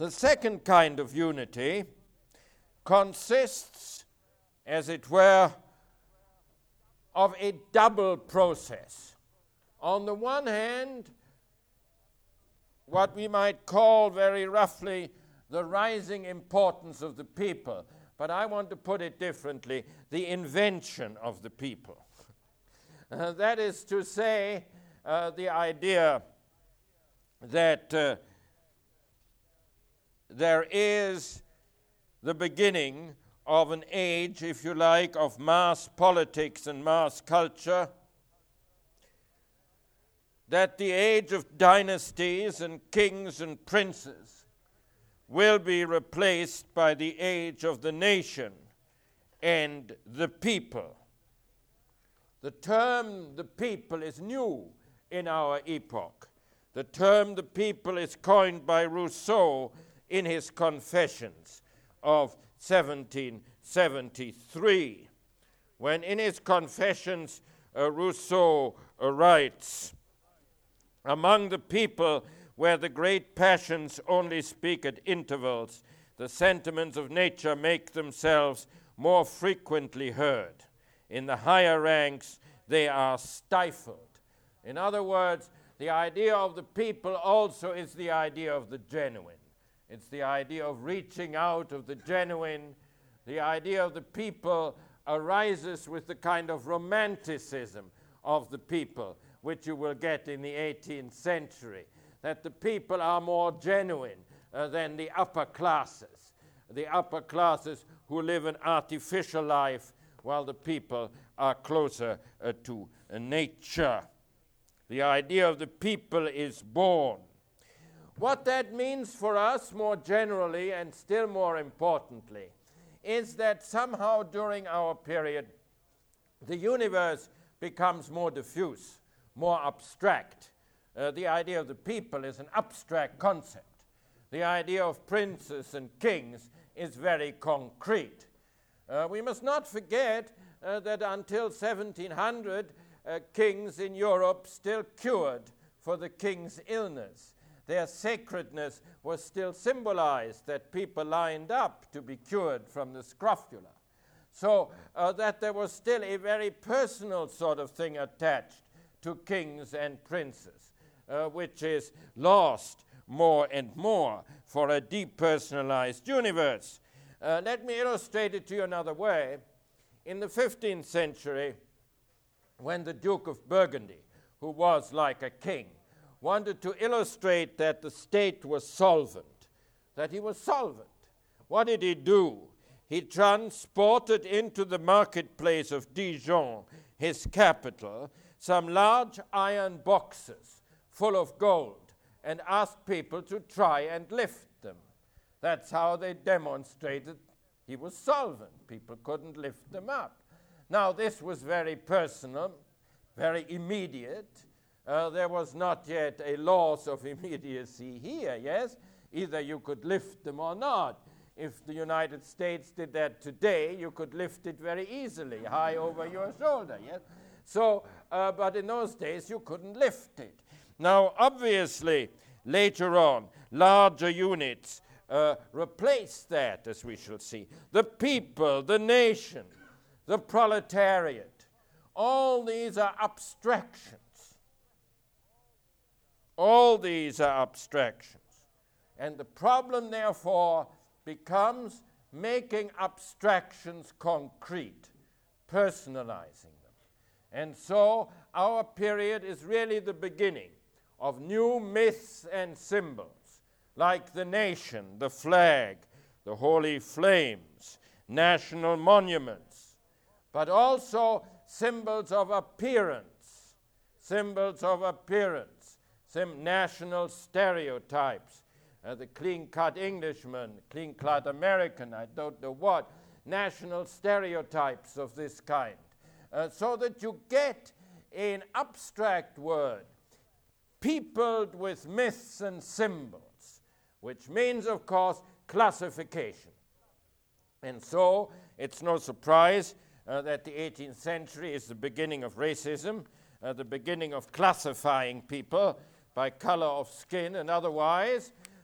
The second kind of unity consists, as it were, of a double process. On the one hand, what we might call very roughly the rising importance of the people, but I want to put it differently, the invention of the people. That is to say, the idea that there is the beginning of an age, if you like, of mass politics and mass culture, that the age of dynasties and kings and princes will be replaced by the age of the nation and the people. The term the people is new in our epoch. The term the people is coined by Rousseau in his Confessions of 1773, when in his Confessions Rousseau writes, "Among the people where the great passions only speak at intervals, the sentiments of nature make themselves more frequently heard. In the higher ranks, they are stifled." In other words, the idea of the people also is the idea of the genuine. It's the idea of reaching out of the genuine. The idea of the people arises with the kind of romanticism of the people, which you will get in the 18th century, that the people are more genuine than the upper classes who live an artificial life, while the people are closer to nature. The idea of the people is born. What that means for us more generally and still more importantly is that somehow during our period the universe becomes more diffuse, more abstract. The idea of the people is an abstract concept. The idea of princes and kings is very concrete. We must not forget that until 1700, kings in Europe still cured for the king's illness. Their sacredness was still symbolized, that people lined up to be cured from the scrofula. So that there was still a very personal sort of thing attached to kings and princes, which is lost more and more for a depersonalized universe. Let me illustrate it to you another way. In the 15th century, when the Duke of Burgundy, who was like a king, wanted to illustrate that the state was solvent, that he was solvent, what did he do? He transported into the marketplace of Dijon, his capital, some large iron boxes full of gold and asked people to try and lift them. That's how they demonstrated he was solvent. People couldn't lift them up. Now, this was very personal, very immediate. There was not yet a loss of immediacy here, yes? Either you could lift them or not. If the United States did that today, you could lift it very easily, high over your shoulder, yes? So, but in those days, you couldn't lift it. Now, obviously, later on, larger units replaced that, as we shall see. The people, the nation, the proletariat, all these are abstractions. All these are abstractions. And the problem, therefore, becomes making abstractions concrete, personalizing them. And so our period is really the beginning of new myths and symbols, like the nation, the flag, the holy flames, national monuments, but also symbols of appearance, national stereotypes, the clean-cut Englishman, clean-cut American, I don't know what, national stereotypes of this kind, so that you get an abstract word peopled with myths and symbols, which means, of course, classification. And so it's no surprise that the 18th century is the beginning of racism, the beginning of classifying people by color of skin and otherwise,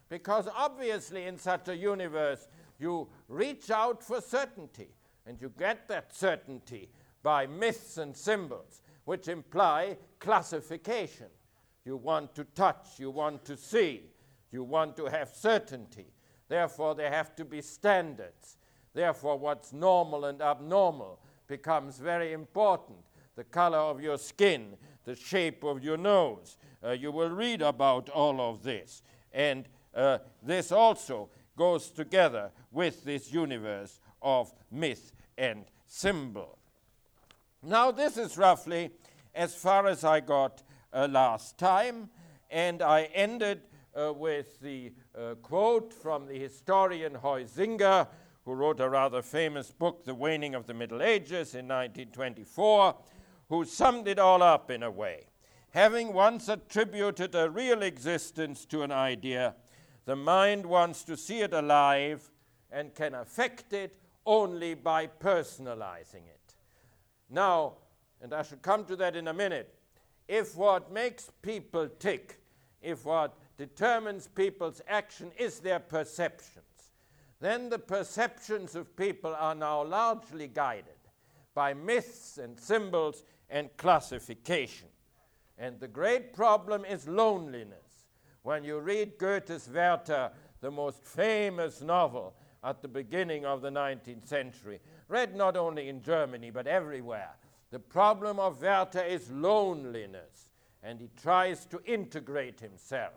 Because obviously in such a universe, you reach out for certainty, and you get that certainty by myths and symbols, which imply classification. You want to touch, you want to see, you want to have certainty. Therefore, there have to be standards. Therefore, what's normal and abnormal becomes very important. The color of your skin, the shape of your nose. You will read about all of this. And this also goes together with this universe of myth and symbol. Now, this is roughly as far as I got last time, and I ended with the quote from the historian Huizinga, who wrote a rather famous book, The Waning of the Middle Ages, in 1924, who summed it all up in a way. Having once attributed a real existence to an idea, the mind wants to see it alive and can affect it only by personalizing it. Now, and I shall come to that in a minute, if what makes people tick, if what determines people's action is their perceptions, then the perceptions of people are now largely guided by myths and symbols and classification. And the great problem is loneliness. When you read Goethe's Werther, the most famous novel at the beginning of the 19th century, read not only in Germany but everywhere, the problem of Werther is loneliness. And he tries to integrate himself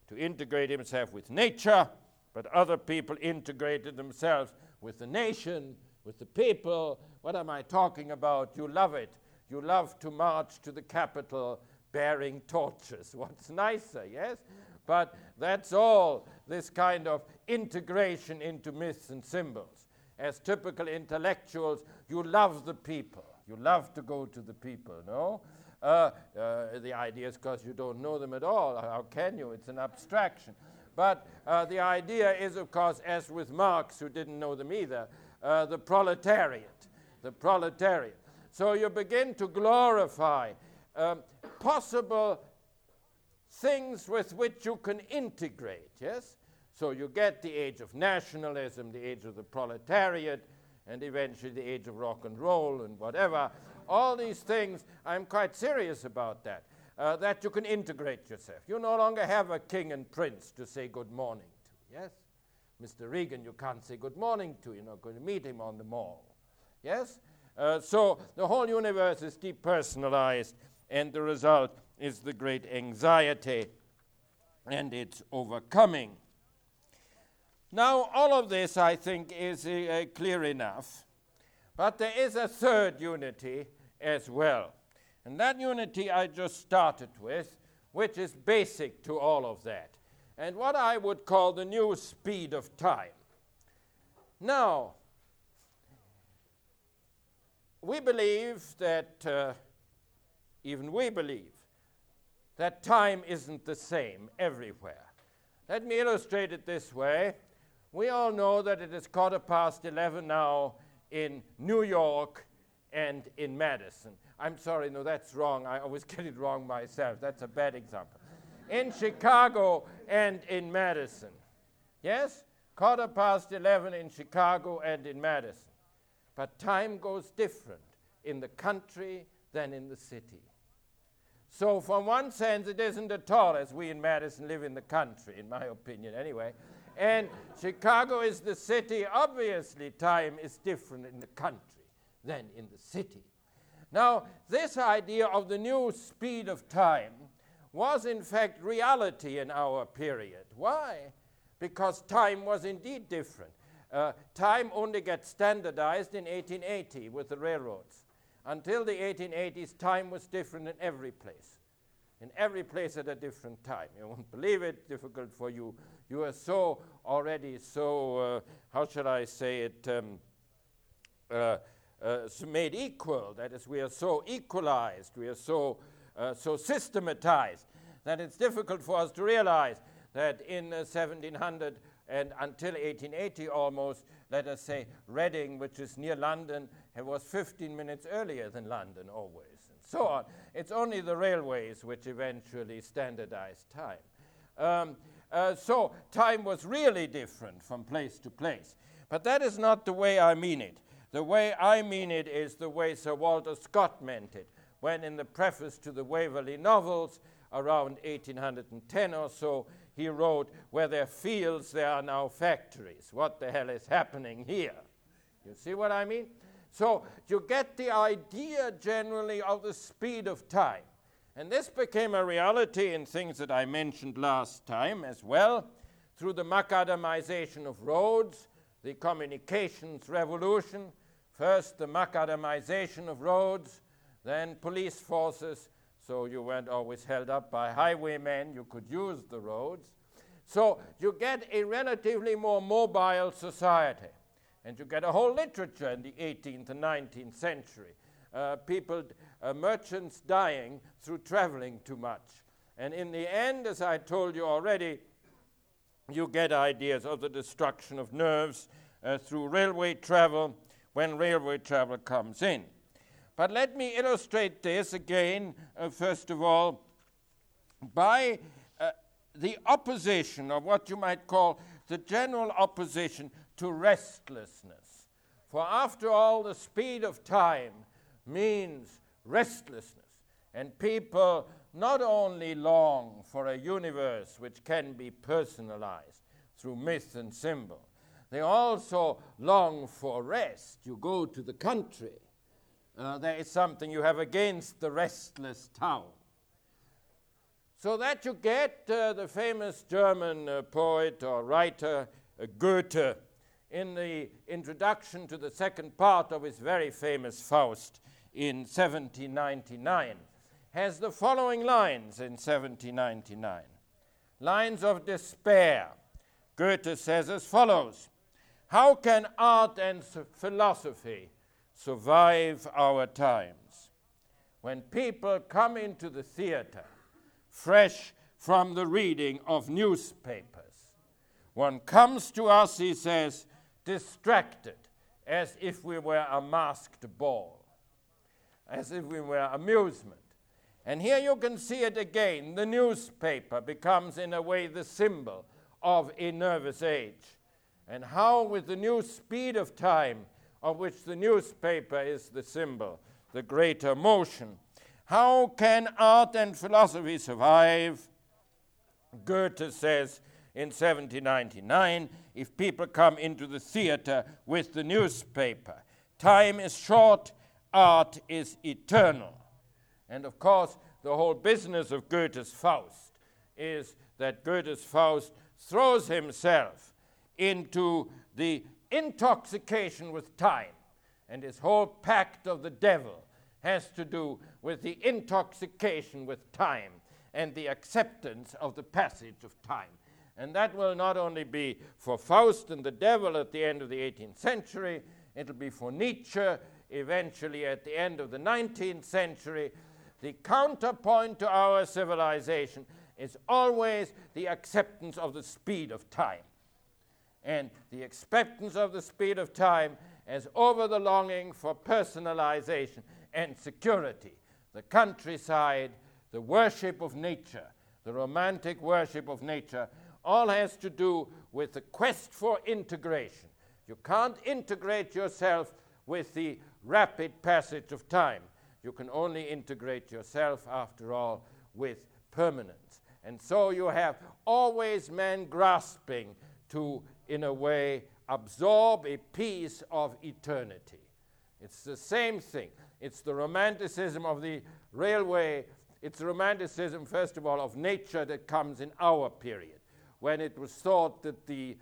with nature, but other people integrated themselves with the nation, with the people. What am I talking about? You love it. You love to march to the Capitol bearing torches. What's nicer, yes? But that's all this kind of integration into myths and symbols. As typical intellectuals, you love the people. You love to go to the people, no? The idea is because you don't know them at all. How can you? It's an abstraction. But the idea is, of course, as with Marx, who didn't know them either, the proletariat. The proletariat. So you begin to glorify possible things with which you can integrate, yes? So you get the age of nationalism, the age of the proletariat, and eventually the age of rock and roll and whatever. All these things, I'm quite serious about that, that you can integrate yourself. You no longer have a king and prince to say good morning to, yes? Mr. Reagan, you can't say good morning to. You're not going to meet him on the mall, yes? So the whole universe is depersonalized, and the result is the great anxiety and its overcoming. Now, all of this, I think, is clear enough. But there is a third unity as well. And that unity I just started with, which is basic to all of that, and what I would call the new speed of time. Now, we believe that, even we believe, that time isn't the same everywhere. Let me illustrate it this way. We all know that it is 11:15 now in New York and in Madison. I'm sorry, no, that's wrong. I always get it wrong myself. That's a bad example. In Chicago and in Madison. Yes? 11:15 in Chicago and in Madison. But time goes different in the country than in the city. So from one sense, it isn't at all as we in Madison live in the country, in my opinion anyway. And Chicago is the city. Obviously, time is different in the country than in the city. Now, this idea of the new speed of time was in fact reality in our period. Why? Because time was indeed different. Time only gets standardized in 1880 with the railroads. Until the 1880s, time was different in every place. In every place at a different time. You won't believe it, difficult for you. You are so already so, how shall I say it, made equal. That is, we are so equalized, we are so systematized, that it's difficult for us to realize that in 1700 and until 1880 almost, let us say, Reading, which is near London, it was 15 minutes earlier than London always, and so on. It's only the railways which eventually standardized time. So time was really different from place to place. But that is not the way I mean it. The way I mean it is the way Sir Walter Scott meant it, when in the preface to the Waverley novels, around 1810 or so, he wrote, "Where there are fields, there are now factories. What the hell is happening here?" You see what I mean? So you get the idea generally of the speed of time. And this became a reality in things that I mentioned last time as well, through the macadamization of roads, the communications revolution. First, the macadamization of roads, then police forces, so you weren't always held up by highwaymen, you could use the roads. So you get a relatively more mobile society. And you get a whole literature in the 18th and 19th century. Merchants dying through traveling too much. And in the end, as I told you already, you get ideas of the destruction of nerves through railway travel when railway travel comes in. But let me illustrate this again, first of all, by the opposition, or what you might call the general opposition to restlessness. For after all, the speed of time means restlessness. And people not only long for a universe which can be personalized through myth and symbol, they also long for rest. You go to the country, there is something you have against the restless town. So that you get the famous German poet or writer Goethe, in the introduction to the second part of his very famous Faust in 1799, has the following lines in 1799. Lines of despair. Goethe says as follows: "How can art and philosophy survive our times? When people come into the theater fresh from the reading of newspapers, one comes to us," he says, "distracted, as if we were a masked ball, as if we were amusement." And here you can see it again. The newspaper becomes, in a way, the symbol of a nervous age. And how, with the new speed of time, of which the newspaper is the symbol, the greater motion, how can art and philosophy survive? Goethe says in 1799, if people come into the theater with the newspaper, time is short, art is eternal. And of course, the whole business of Goethe's Faust is that Goethe's Faust throws himself into the intoxication with time. And his whole pact of the devil has to do with the intoxication with time and the acceptance of the passage of time. And that will not only be for Faust and the devil at the end of the 18th century, it'll be for Nietzsche eventually at the end of the 19th century. The counterpoint to our civilization is always the acceptance of the speed of time. And the acceptance of the speed of time as over the longing for personalization and security. The countryside, the worship of nature, the romantic worship of nature, all has to do with the quest for integration. You can't integrate yourself with the rapid passage of time. You can only integrate yourself, after all, with permanence. And so you have always man grasping to, in a way, absorb a piece of eternity. It's the same thing. It's the romanticism of the railway. It's the romanticism, first of all, of nature that comes in our period, when it was thought that the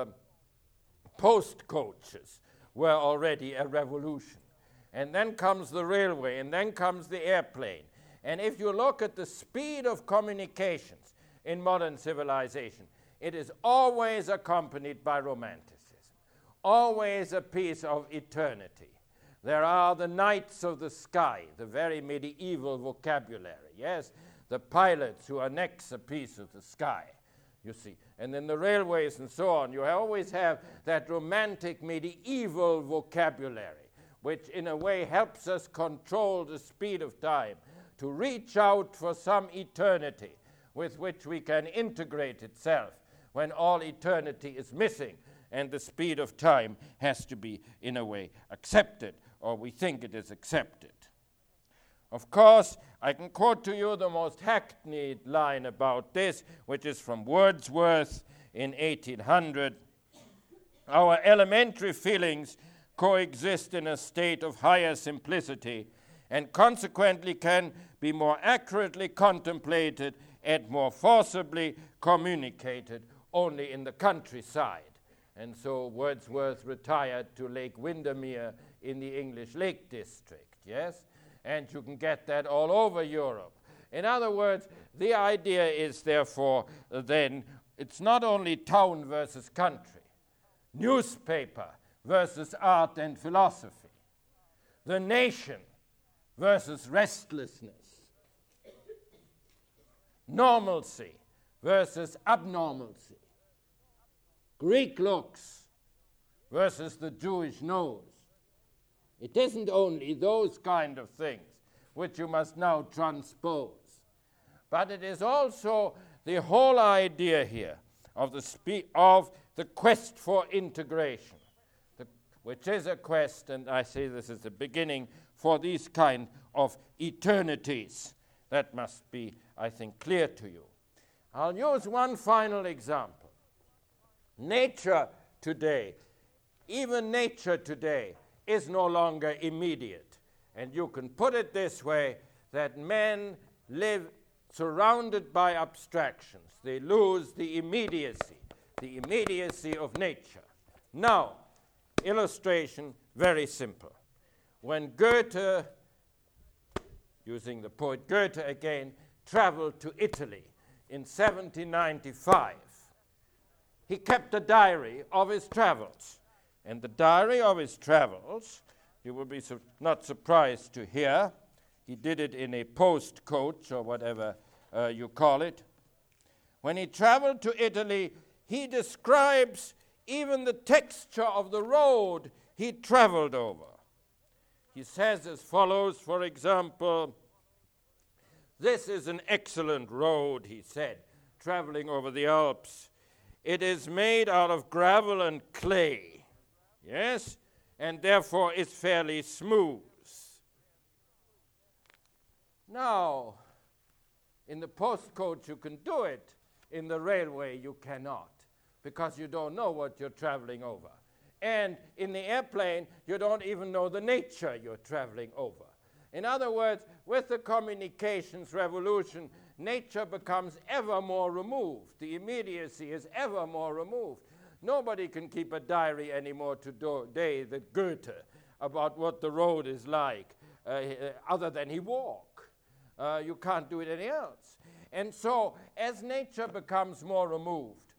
post coaches were already a revolution. And then comes the railway, and then comes the airplane. And if you look at the speed of communications in modern civilization, it is always accompanied by romanticism, always a piece of eternity. There are the knights of the sky, the very medieval vocabulary, yes, the pilots who annex a piece of the sky, you see. And then the railways and so on, you always have that romantic medieval vocabulary, which in a way helps us control the speed of time, to reach out for some eternity, with which we can integrate itself when all eternity is missing and the speed of time has to be, in a way, accepted, or we think it is accepted. Of course, I can quote to you the most hackneyed line about this, which is from Wordsworth in 1800. Our elementary feelings coexist in a state of higher simplicity and consequently can be more accurately contemplated and more forcibly communicated only in the countryside. And so Wordsworth retired to Lake Windermere in the English Lake District, yes? And you can get that all over Europe. In other words, the idea is therefore then, it's not only town versus country, newspaper versus art and philosophy, the nation versus restlessness, normalcy versus abnormalcy, Greek looks versus the Jewish nose. It isn't only those kind of things which you must now transpose, but it is also the whole idea here of the quest for integration, which is a quest, and I say this is the beginning, for these kind of eternities. That must be, I think, clear to you. I'll use one final example. Nature today, even nature today, is no longer immediate. And you can put it this way, that men live surrounded by abstractions. They lose the immediacy of nature. Now, illustration, very simple. When Goethe, using the poet Goethe again, traveled to Italy in 1795, he kept a diary of his travels. And the diary of his travels, you will be not surprised to hear, he did it in a post coach or whatever you call it. When he traveled to Italy, he describes even the texture of the road he traveled over. He says as follows, for example, "This is an excellent road," he said, traveling over the Alps. "It is made out of gravel and clay, yes, and therefore is fairly smooth." Now, in the postcoach you can do it, in the railway you cannot, because you don't know what you're traveling over. And in the airplane, you don't even know the nature you're traveling over. In other words, with the communications revolution, nature becomes ever more removed. The immediacy is ever more removed. Nobody can keep a diary anymore today, the Goethe, about what the road is like, other than he walk. You can't do it any else. And so, as nature becomes more removed,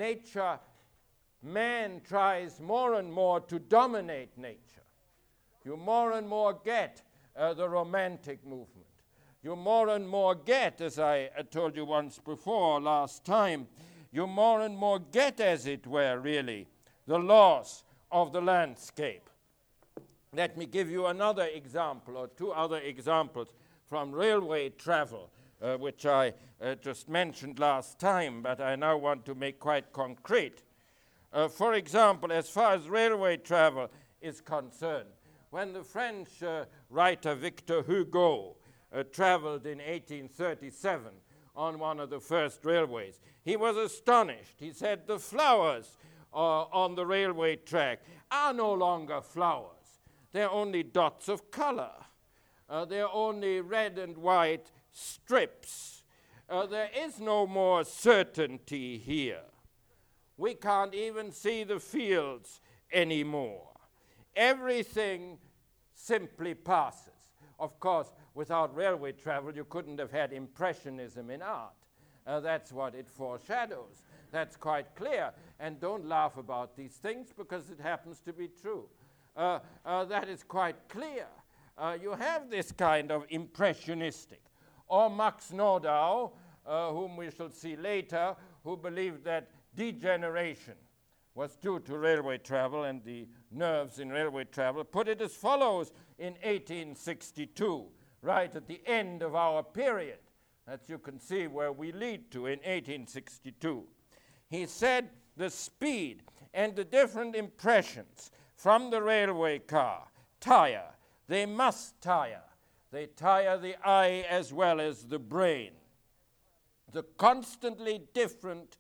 man tries more and more to dominate nature. You more and more get the romantic movement. You more and more get, as I told you once before last time, you more and more get, as it were, really, the loss of the landscape. Let me give you another example, or two other examples from railway travel, which I just mentioned last time, but I now want to make quite concrete. For example, as far as railway travel is concerned, when the French writer Victor Hugo traveled in 1837 on one of the first railways, he was astonished. He said, "The flowers on the railway track are no longer flowers. They're only dots of color. They're only red and white strips. There is no more certainty here. We can't even see the fields anymore. Everything simply passes." Of course, without railway travel, you couldn't have had Impressionism in art. That's what it foreshadows. That's quite clear. And don't laugh about these things, because it happens to be true. That is quite clear. You have this kind of impressionistic. Or Max Nordau, whom we shall see later, who believed that degeneration was due to railway travel and the nerves in railway travel, put it as follows in 1862, right at the end of our period. that you can see where we lead to in 1862. He said the speed and the different impressions from the railway car tire. They must tire. They tire the eye as well as the brain. The constantly different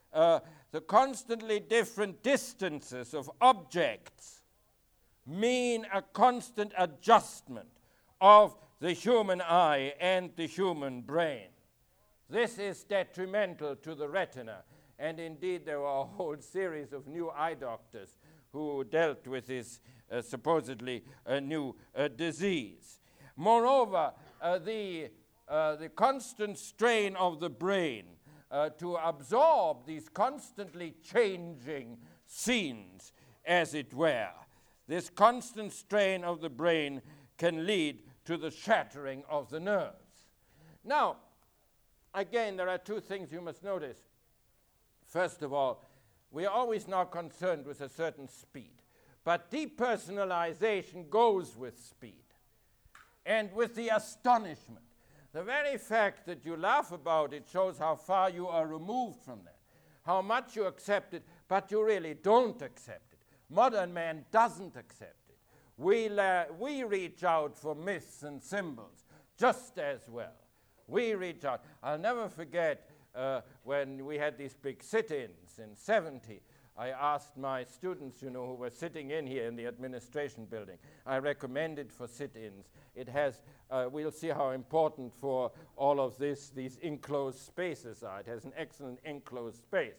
distances of objects mean a constant adjustment of the human eye and the human brain. This is detrimental to the retina, and indeed there were a whole series of new eye doctors who dealt with this supposedly new disease. Moreover, the constant strain of the brain to absorb these constantly changing scenes, as it were, this constant strain of the brain can lead to the shattering of the nerves. Now, again, there are two things you must notice. First of all, we are always now concerned with a certain speed, but depersonalization goes with speed and with the astonishment. The very fact that you laugh about it shows how far you are removed from that, how much you accept it, but you really don't accept it. Modern man doesn't accept it. We reach out for myths and symbols just as well. We reach out. I'll never forget when we had these big sit-ins in 70. I asked my students, who were sitting in here in the administration building, I recommended for sit-ins. It has, we'll see how important for all of this, these enclosed spaces are. It has an excellent enclosed space.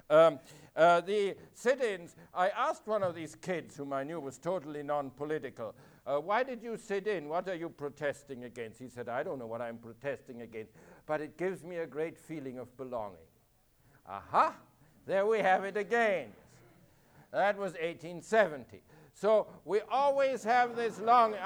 The sit-ins, I asked one of these kids, whom I knew was totally non-political, why did you sit in? What are you protesting against? He said, I don't know what I'm protesting against, but it gives me a great feeling of belonging. Aha! There we have it again. That was 1870. So we always have this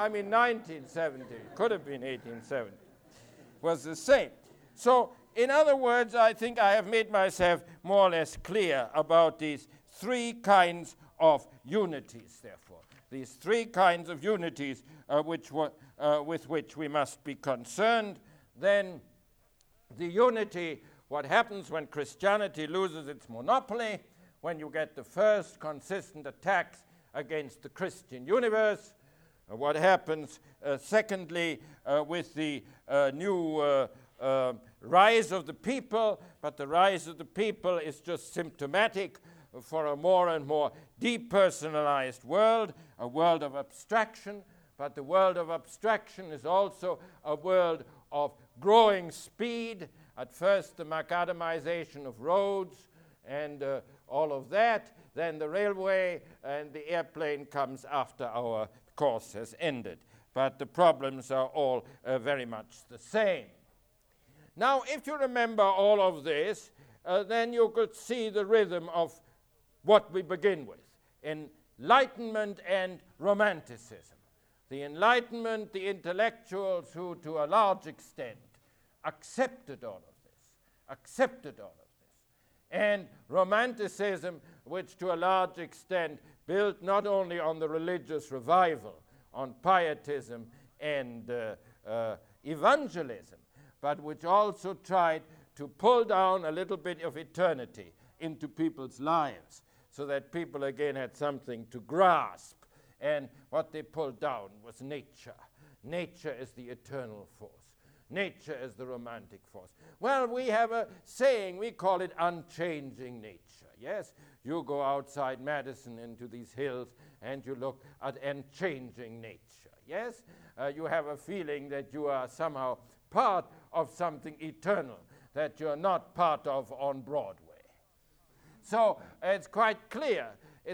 1970. Could have been 1870. Was the same. So, in other words, I think I have made myself more or less clear about these three kinds of unities, therefore. These three kinds of unities with which we must be concerned. Then the unity, what happens when Christianity loses its monopoly, when you get the first consistent attacks against the Christian universe. What happens, secondly, with the new rise of the people, but the rise of the people is just symptomatic for a more and more depersonalized world, a world of abstraction, but the world of abstraction is also a world of growing speed. At first, the macadamization of roads and all of that, then the railway and the airplane comes after our course has ended. But the problems are all very much the same. Now, if you remember all of this, then you could see the rhythm of what we begin with, Enlightenment and Romanticism. The Enlightenment, the intellectuals who, to a large extent, accepted all of this, and Romanticism, which to a large extent built not only on the religious revival, on pietism and evangelism, but which also tried to pull down a little bit of eternity into people's lives so that people again had something to grasp. And what they pulled down was nature. Nature is the eternal force. Nature is the romantic force. Well, we have a saying, we call it unchanging nature. Yes, you go outside Madison into these hills and you look at unchanging nature. Yes, you have a feeling that you are somehow part of something eternal, that you're not part of on Broadway. So it's quite clear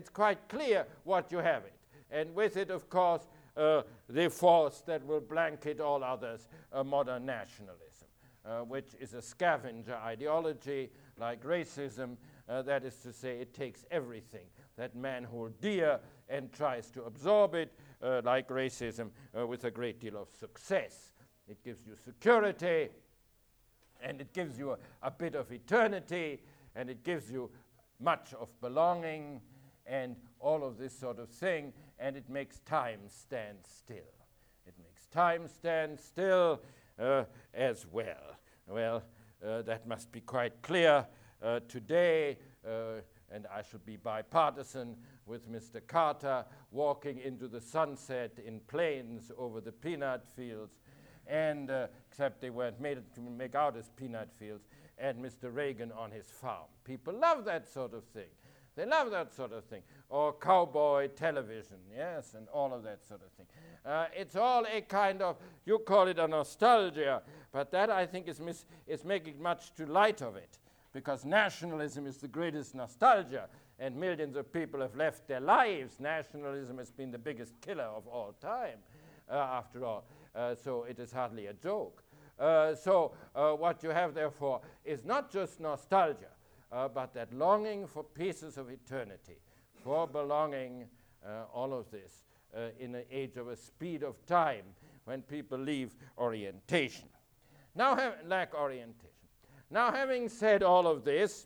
what you have it. And with it, of course, the force that will blanket all others, modern nationalism, which is a scavenger ideology like racism. That is to say, it takes everything that man holds dear and tries to absorb it, like racism, with a great deal of success. It gives you security, and it gives you a bit of eternity, and it gives you much of belonging, and all of this sort of thing, and it makes time stand still. It makes time stand still as well. Well, that must be quite clear today, and I should be bipartisan with Mr. Carter walking into the sunset in planes over the peanut fields, and except they weren't made to make out as peanut fields, and Mr. Reagan on his farm. People love that sort of thing. They love that sort of thing. Or cowboy television, yes, and all of that sort of thing. It's all a kind of, you call it a nostalgia, but that I think is making much too light of it, because nationalism is the greatest nostalgia, and millions of people have left their lives. Nationalism has been the biggest killer of all time, after all. So it is hardly a joke. So what you have, therefore, is not just nostalgia, but that longing for pieces of eternity, for belonging, all of this, in an age of a speed of time when people leave orientation. Now, lack orientation. Now, having said all of this,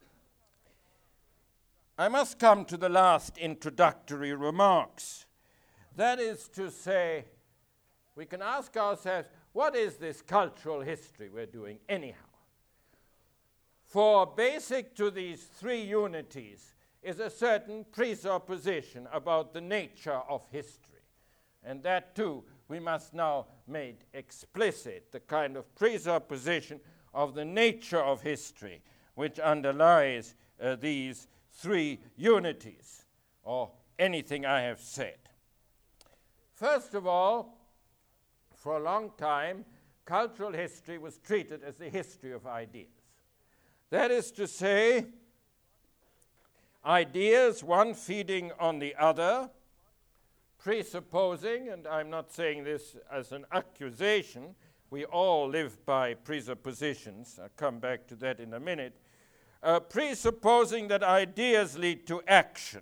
I must come to the last introductory remarks. That is to say, we can ask ourselves, what is this cultural history we're doing anyhow? For basic to these three unities is a certain presupposition about the nature of history. And that too we must now make explicit, the kind of presupposition of the nature of history which underlies these three unities, or anything I have said. First of all, for a long time, cultural history was treated as the history of ideas. That is to say, ideas, one feeding on the other, presupposing, and I'm not saying this as an accusation, we all live by presuppositions, I'll come back to that in a minute, presupposing that ideas lead to action,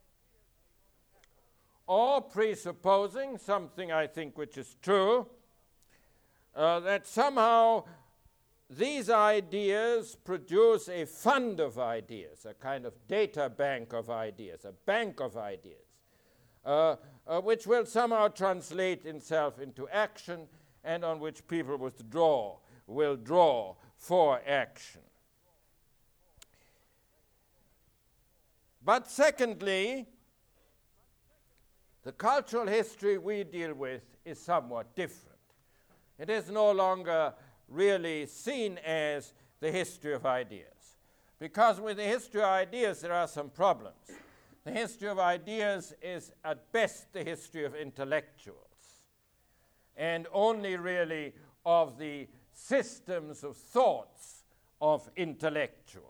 or presupposing something I think which is true, that somehow these ideas produce a fund of ideas, a kind of data bank of ideas, a bank of ideas, which will somehow translate itself into action, and on which people will draw for action. But secondly, the cultural history we deal with is somewhat different. It is no longer really seen as the history of ideas, because with the history of ideas there are some problems. The history of ideas is at best the history of intellectuals, and only really of the systems of thoughts of intellectuals.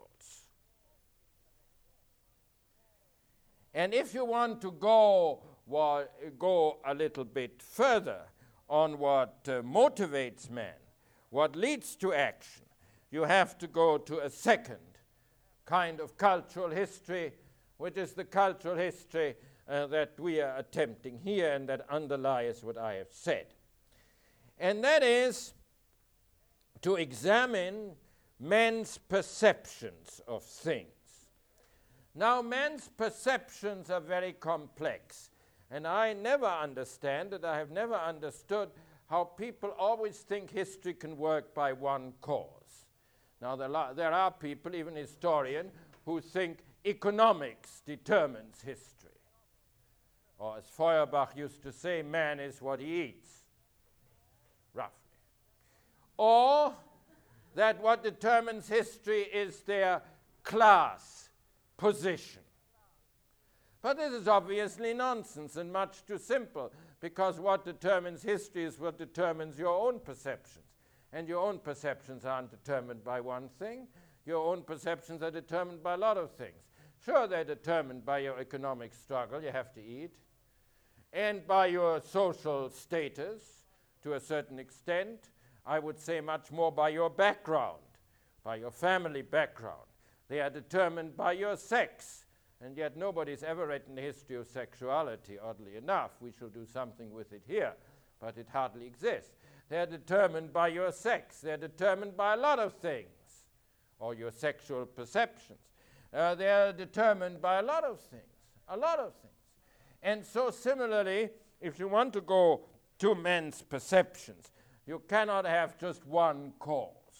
And if you want to go a little bit further on what motivates man, what leads to action, you have to go to a second kind of cultural history, which is the cultural history that we are attempting here and that underlies what I have said. And that is to examine men's perceptions of things. Now, men's perceptions are very complex, and I never understand it. I have never understood how people always think history can work by one cause. Now, there are people, even historians, who think economics determines history. Or as Feuerbach used to say, man is what he eats, roughly. Or that what determines history is their class position. But this is obviously nonsense and much too simple, because what determines history is what determines your own perceptions. And your own perceptions aren't determined by one thing. Your own perceptions are determined by a lot of things. Sure, they're determined by your economic struggle, you have to eat, and by your social status to a certain extent. I would say much more by your background, by your family background. They are determined by your sex, and yet nobody's ever written the history of sexuality, oddly enough. We shall do something with it here, but it hardly exists. They are determined by your sex. They are determined by a lot of things, or your sexual perceptions. They are determined by a lot of things. And so similarly, if you want to go to men's perceptions, you cannot have just one cause.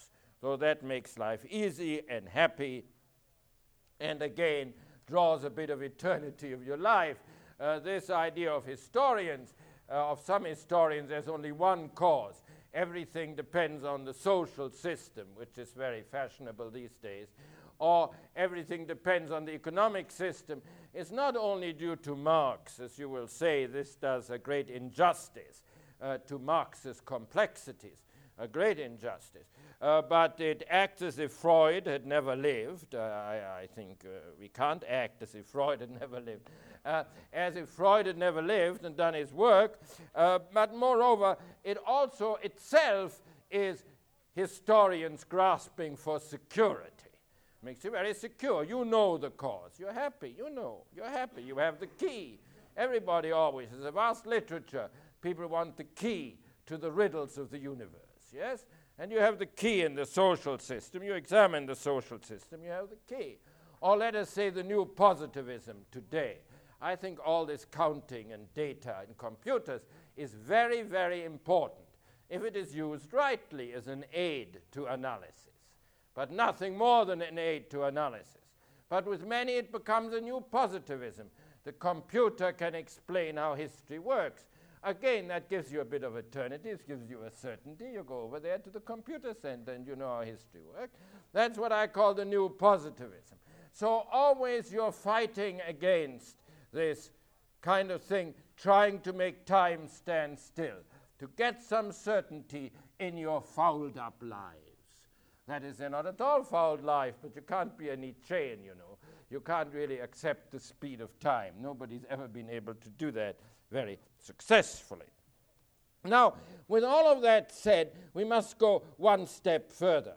So that makes life easy and happy, and again draws a bit of eternity of your life. This idea of historians, of some historians, there's only one cause. Everything depends on the social system, which is very fashionable these days, or everything depends on the economic system. It's not only due to Marx, as you will say. This does a great injustice to Marx's complexities, a great injustice. But it acts as if Freud had never lived. I think we can't act as if Freud had never lived. As if Freud had never lived and done his work. But moreover, it also itself is historians grasping for security. Makes you very secure. You know the cause. You're happy. You know. You're happy. You have the key. Everybody always. There's a vast literature. People want the key to the riddles of the universe. Yes? And you have the key in the social system. You examine the social system. You have the key. Or let us say the new positivism today. I think all this counting and data and computers is very, very important if it is used rightly as an aid to analysis. But nothing more than an aid to analysis. But with many it becomes a new positivism. The computer can explain how history works. Again, that gives you a bit of eternity. It gives you a certainty. You go over there to the computer center and you know how history works. That's what I call the new positivism. So always you're fighting against this kind of thing, trying to make time stand still, to get some certainty in your fouled up lives. That is, they're not at all fouled life, but you can't be a Nietzschean, you know. You can't really accept the speed of time. Nobody's ever been able to do that very successfully. Now, with all of that said, we must go one step further.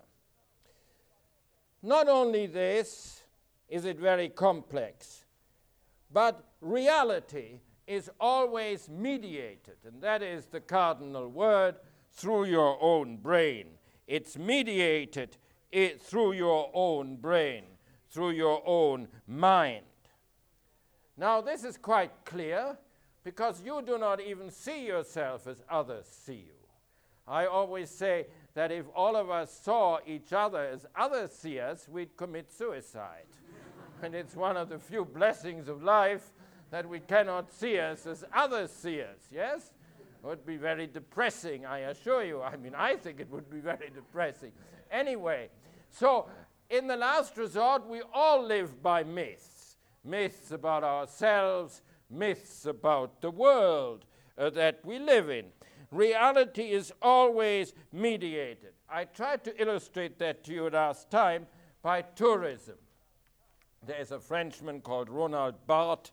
Not only this is it very complex, but reality is always mediated, and that is the cardinal word, through your own brain. It's mediated through your own brain, through your own mind. Now, this is quite clear because you do not even see yourself as others see you. I always say that if all of us saw each other as others see us, we'd commit suicide. And it's one of the few blessings of life that we cannot see us as others see us, yes? It would be very depressing, I assure you. I mean, I think it would be very depressing. Anyway, so in the last resort, we all live by myths. Myths about ourselves, myths about the world that we live in. Reality is always mediated. I tried to illustrate that to you last time by tourism. There's a Frenchman called Ronald Barthes,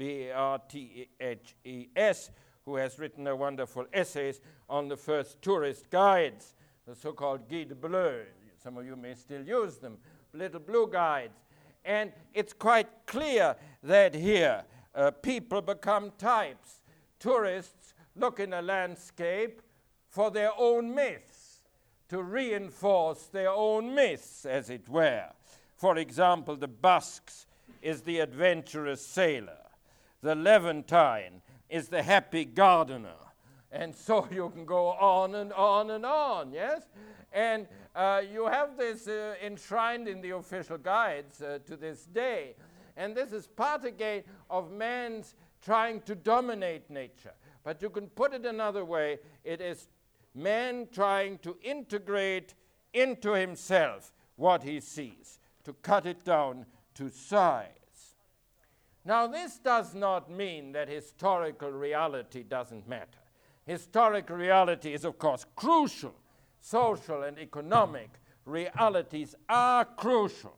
B-A-R-T-H-E-S, who has written a wonderful essays on the first tourist guides, the so-called Guide Bleu. Some of you may still use them, little blue guides. And it's quite clear that here people become types. Tourists look in a landscape for their own myths, to reinforce their own myths, as it were. For example, the Basques is the adventurous sailor. The Levantine is the happy gardener. And so you can go on and on and on, yes? And you have this enshrined in the official guides to this day. And this is part again of man's trying to dominate nature. But you can put it another way. It is man trying to integrate into himself what he sees, to cut it down to size. Now, this does not mean that historical reality doesn't matter. Historical reality is, of course, crucial. Social and economic realities are crucial.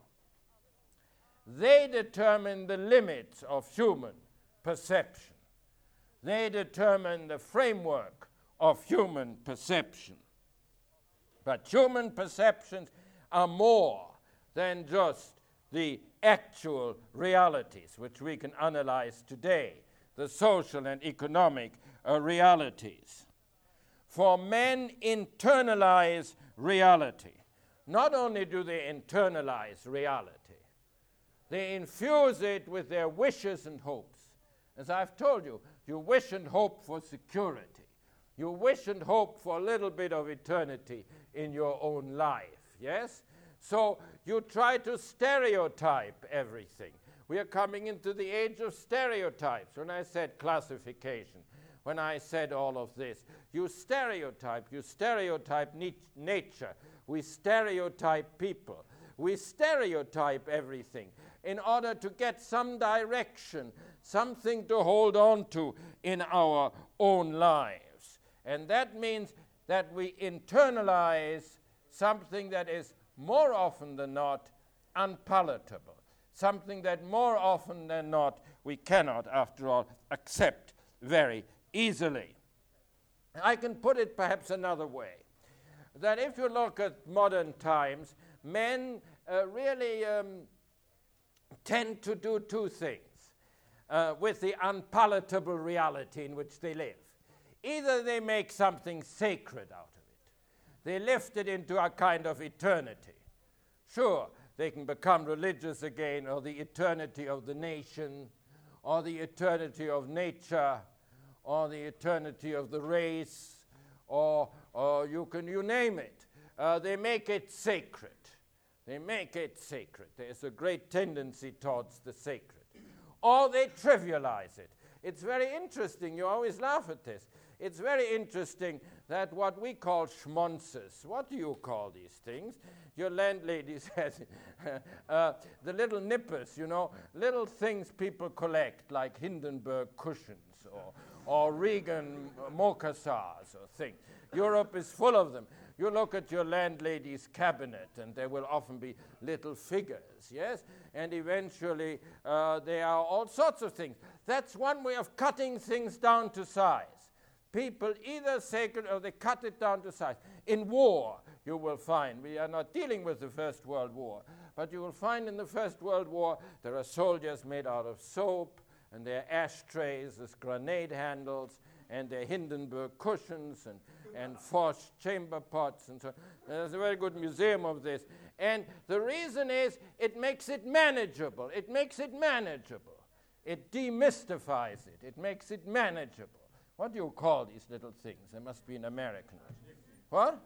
They determine the limits of human perception. They determine the framework of human perception. But human perceptions are more than just the actual realities which we can analyze today, the social and economic realities. For men internalize reality. Not only do they internalize reality, they infuse it with their wishes and hopes. As I've told you, you wish and hope for security. You wish and hope for a little bit of eternity in your own life, yes? So you try to stereotype everything. We are coming into the age of stereotypes. When I said classification, when I said all of this, you stereotype nature. We stereotype people. We stereotype everything in order to get some direction, something to hold on to in our own lives. And that means that we internalize something that is more often than not unpalatable, something that more often than not we cannot, after all, accept very easily. I can put it perhaps another way, that if you look at modern times, men really tend to do two things with the unpalatable reality in which they live. Either they make something sacred out of it. They lift it into a kind of eternity. Sure, they can become religious again, or the eternity of the nation, or the eternity of nature, or the eternity of the race, or you name it. They make it sacred. They make it sacred. There's a great tendency towards the sacred. Or they trivialize it. It's very interesting. You always laugh at this. It's very interesting that what we call schmonzes, what do you call these things? Your landlady says, the little nippers, little things people collect, like Hindenburg cushions or Reagan mocassars or things. Europe is full of them. You look at your landlady's cabinet, and there will often be little figures, yes? And eventually, there are all sorts of things. That's one way of cutting things down to size. People either sacred or they cut it down to size. In war, you will find, we are not dealing with the First World War, but you will find in the First World War there are soldiers made out of soap, and their ashtrays as grenade handles, and their Hindenburg cushions, and Foch chamber pots, and so on. There's a very good museum of this. And the reason is it makes it manageable. It makes it manageable. It demystifies it. It makes it manageable. What do you call these little things? There must be an American. What?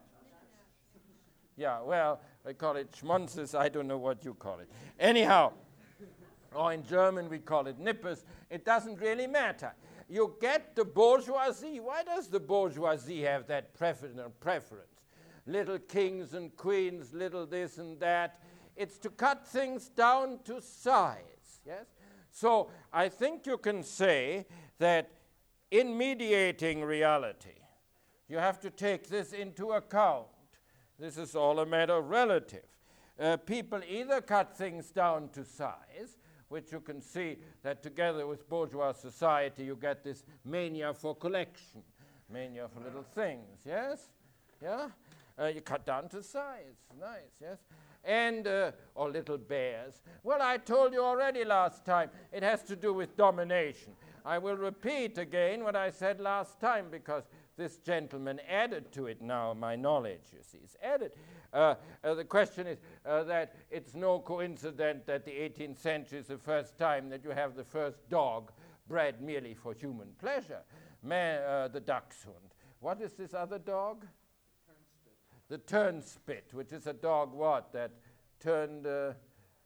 Yeah, well, I call it schmonzes. I don't know what you call it. Anyhow, or in German we call it nippers. It doesn't really matter. You get the bourgeoisie. Why does the bourgeoisie have that preference? Little kings and queens, little this and that. It's to cut things down to size, yes? So I think you can say that in mediating reality, you have to take this into account. This is all a matter of relative. People either cut things down to size, which you can see that together with bourgeois society you get this mania for collection, mania for little things, yes? Yeah? You cut down to size, nice, yes? And, or little bears. Well, I told you already last time, it has to do with domination. I will repeat again what I said last time, because this gentleman added to it now, my knowledge, you see, is added. The question is that it's no coincidence that the 18th century is the first time that you have the first dog bred merely for human pleasure. The dachshund. What is this other dog? Turnspit. The turnspit, which is a dog what? That turned the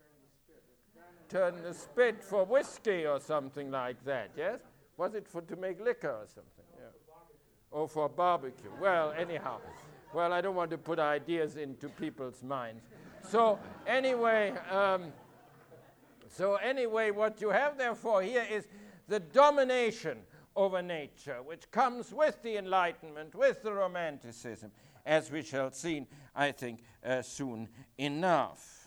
spit for whiskey or something like that, yes? Was it to make liquor or something? Yeah. Or for barbecue. Well, anyhow. Well, I don't want to put ideas into people's minds. So anyway, what you have therefore here is the domination over nature, which comes with the Enlightenment, with the Romanticism, as we shall see, I think, soon enough.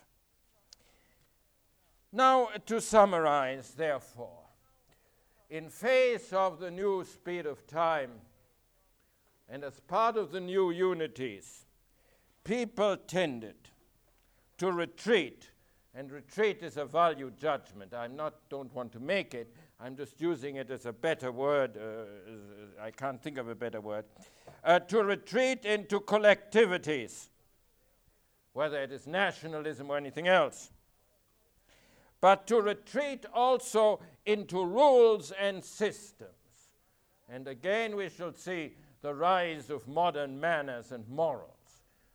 Now, to summarize, therefore, in face of the new speed of time, and as part of the new unities, people tended to retreat, and retreat is a value judgment. Don't want to make it. I'm just using it as a better word. I can't think of a better word. To retreat into collectivities, whether it is nationalism or anything else. But to retreat also into rules and systems. And again we shall see the rise of modern manners and morals.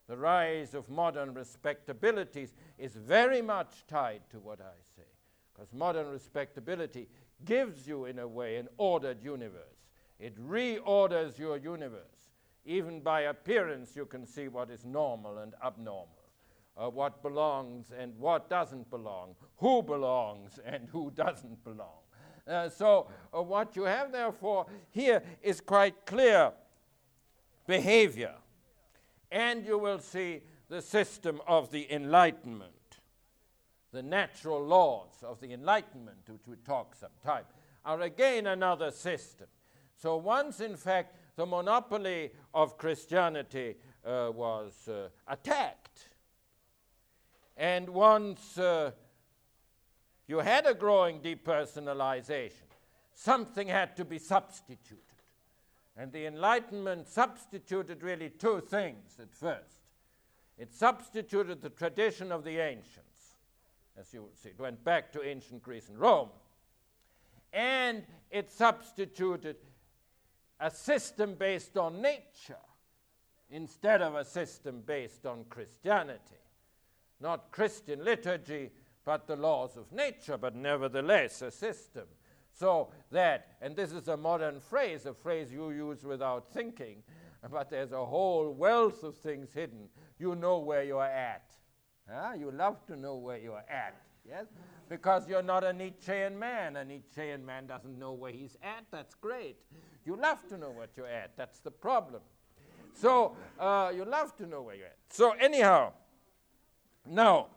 the rise of modern respectabilities is very much tied to what I say. Because modern respectability gives you, in a way, an ordered universe. It reorders your universe. Even by appearance, you can see what is normal and abnormal, what belongs and what doesn't belong, who belongs and who doesn't belong. So what you have, therefore, here is quite clear behavior. And you will see the system of the Enlightenment, the natural laws of the Enlightenment, which we talk sometime, are again another system. So once, in fact, the monopoly of Christianity was attacked, and once you had a growing depersonalization, something had to be substituted. And the Enlightenment substituted really two things at first. It substituted the tradition of the ancients, as you will see. It went back to ancient Greece and Rome. And it substituted a system based on nature instead of a system based on Christianity. Not Christian liturgy, but the laws of nature, but nevertheless a system. So that, and this is a modern phrase, a phrase you use without thinking, but there's a whole wealth of things hidden. You know where you're at. You love to know where you're at, yes? Because you're not a Nietzschean man. A Nietzschean man doesn't know where he's at. That's great. You love to know what you're at. That's the problem. So you love to know where you're at. So anyhow, now,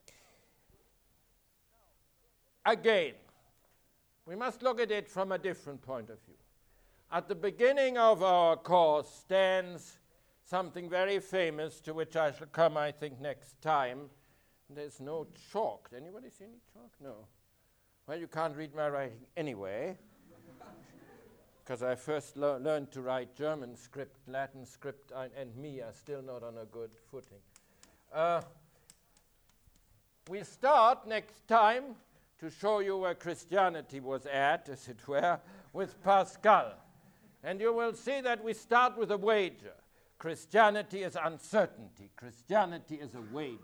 again, we must look at it from a different point of view. At the beginning of our course stands something very famous, to which I shall come, I think, next time. There's no chalk. Anybody see any chalk? No. Well, you can't read my writing anyway, because I first learned to write German script. Latin script and me are still not on a good footing. We start next time to show you where Christianity was at, as it were, with Pascal. And you will see that we start with a wager. Christianity is uncertainty. Christianity is a wager.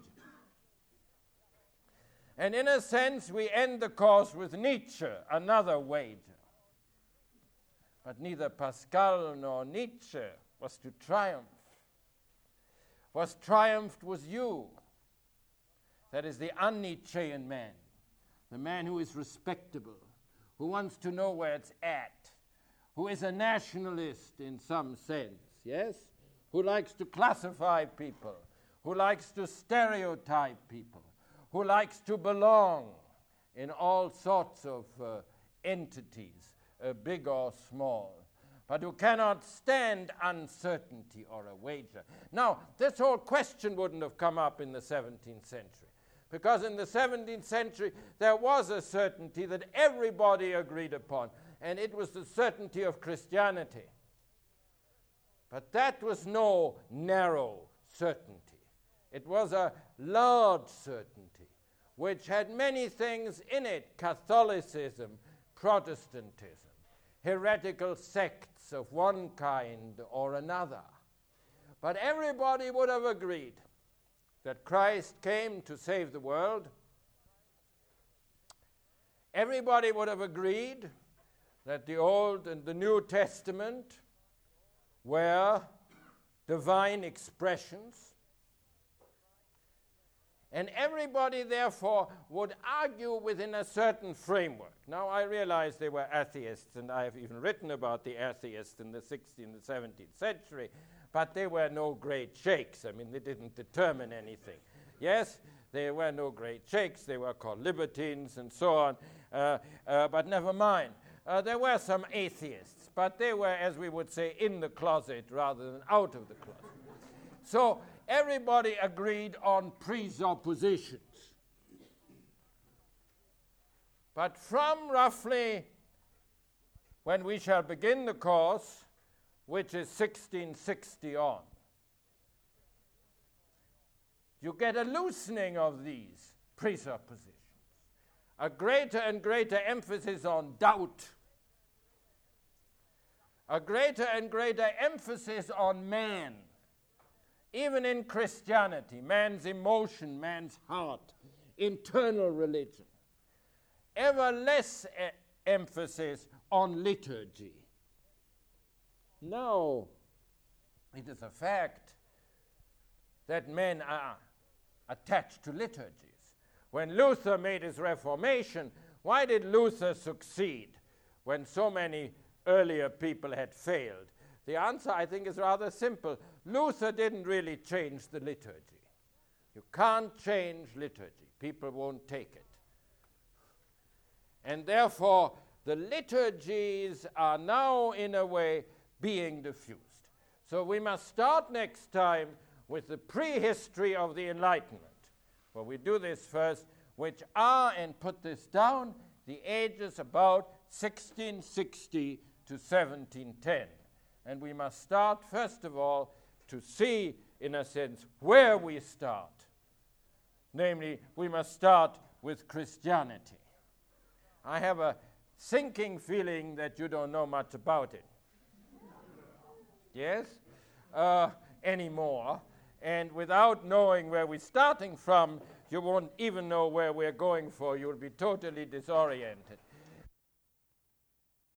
And in a sense, we end the course with Nietzsche, another wager. But neither Pascal nor Nietzsche was to triumph. What triumphed was you. That is the un-Nietzschean man. The man who is respectable, who wants to know where it's at, who is a nationalist in some sense, yes? Who likes to classify people, who likes to stereotype people, who likes to belong in all sorts of entities, big or small, but who cannot stand uncertainty or a wager. Now, this whole question wouldn't have come up in the 17th century. Because in the 17th century, there was a certainty that everybody agreed upon, and it was the certainty of Christianity. But that was no narrow certainty. It was a large certainty, which had many things in it: Catholicism, Protestantism, heretical sects of one kind or another. But everybody would have agreed that Christ came to save the world. Everybody would have agreed that the Old and the New Testament were divine expressions. And everybody, therefore, would argue within a certain framework. Now, I realize they were atheists, and I have even written about the atheists in the 16th and 17th century, but they were no great sheikhs. I mean, they didn't determine anything. Yes, they were no great sheikhs. They were called libertines and so on. But never mind. There were some atheists, but they were, as we would say, in the closet rather than out of the closet. So everybody agreed on presuppositions. But from roughly when we shall begin the course, which is 1660 on, you get a loosening of these presuppositions, a greater and greater emphasis on doubt, a greater and greater emphasis on man. Even in Christianity, man's emotion, man's heart, internal religion, ever less emphasis on liturgy. No, it is a fact that men are attached to liturgies. When Luther made his Reformation, why did Luther succeed when so many earlier people had failed? The answer, I think, is rather simple. Luther didn't really change the liturgy. You can't change liturgy. People won't take it. And therefore, the liturgies are now, in a way, being diffused. So we must start next time with the prehistory of the Enlightenment. Well, we do this first, which are, and put this down, the ages about 1660 to 1710. And we must start, first of all, to see, in a sense, where we start. Namely, we must start with Christianity. I have a sinking feeling that you don't know much about it. Yes? Anymore. And without knowing where we're starting from, you won't even know where we're going for. You'll be totally disoriented.